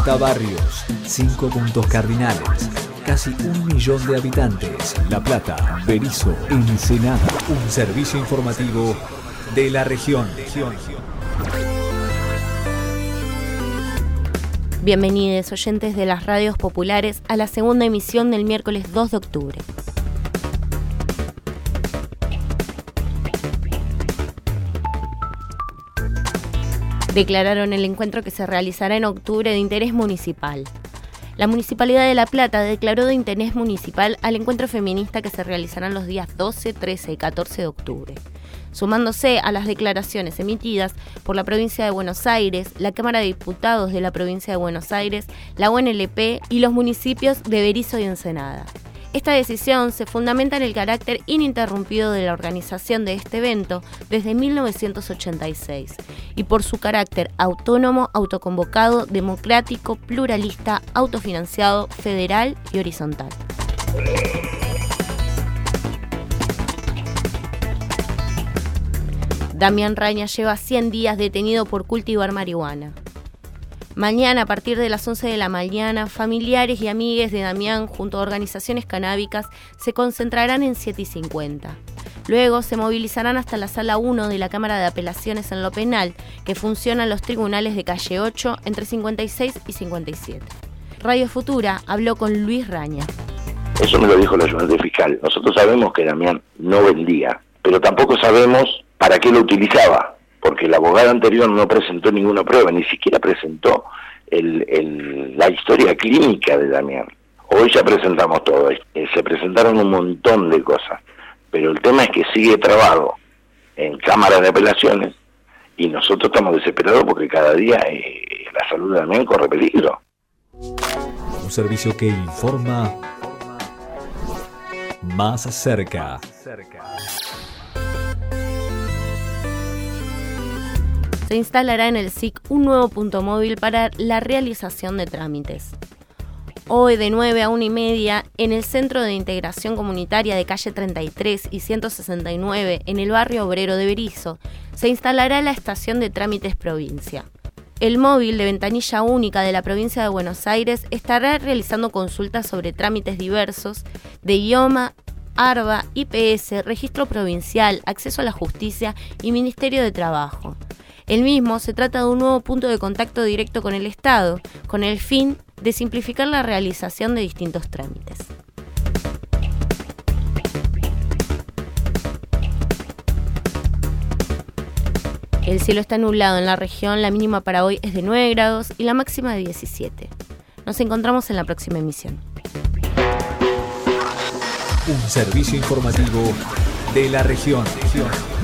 50 barrios, 5 puntos cardinales, casi 1 millón de habitantes. La Plata, Berisso, Ensenada. Un servicio informativo de la región. Bienvenidos oyentes de las radios populares a la segunda emisión del miércoles 2 de octubre. Declararon el encuentro que se realizará en octubre de interés municipal. La Municipalidad de La Plata declaró de interés municipal al encuentro feminista que se realizará los días 12, 13 y 14 de octubre, sumándose a las declaraciones emitidas por la provincia de Buenos Aires, la Cámara de Diputados de la provincia de Buenos Aires, la UNLP y los municipios de Berisso y Ensenada. Esta decisión se fundamenta en el carácter ininterrumpido de la organización de este evento desde 1986 y por su carácter autónomo, autoconvocado, democrático, pluralista, autofinanciado, federal y horizontal. Damián Raña lleva 100 días detenido por cultivar marihuana. Mañana, a partir de las 11 de la mañana, familiares y amigues de Damián, junto a organizaciones canábicas, se concentrarán en 7:50. Luego se movilizarán hasta la Sala 1 de la Cámara de Apelaciones en lo Penal, que funciona en los tribunales de Calle 8, entre 56 y 57. Radio Futura habló con Luis Raña. Eso me lo dijo el ayudante fiscal. Nosotros sabemos que Damián no vendía, pero tampoco sabemos para qué lo utilizaba, porque el abogado anterior no presentó ninguna prueba, ni siquiera presentó la historia clínica de Damián. Hoy ya presentamos todo, se presentaron un montón de cosas, pero el tema es que sigue trabado en cámaras de apelaciones y nosotros estamos desesperados porque cada día la salud de Damián corre peligro. Un servicio que informa más cerca. Se instalará en el SIC un nuevo punto móvil para la realización de trámites. Hoy de 9 a 1:30 en el Centro de Integración Comunitaria de calle 33 y 169 en el barrio obrero de Berisso se instalará la estación de trámites provincia. El móvil de ventanilla única de la provincia de Buenos Aires estará realizando consultas sobre trámites diversos de idioma, ARBA, IPS, registro provincial, acceso a la justicia y Ministerio de Trabajo. El mismo se trata de un nuevo punto de contacto directo con el Estado, con el fin de simplificar la realización de distintos trámites. El cielo está nublado en la región, la mínima para hoy es de 9 grados y la máxima de 17. Nos encontramos en la próxima emisión. Un servicio informativo de la región.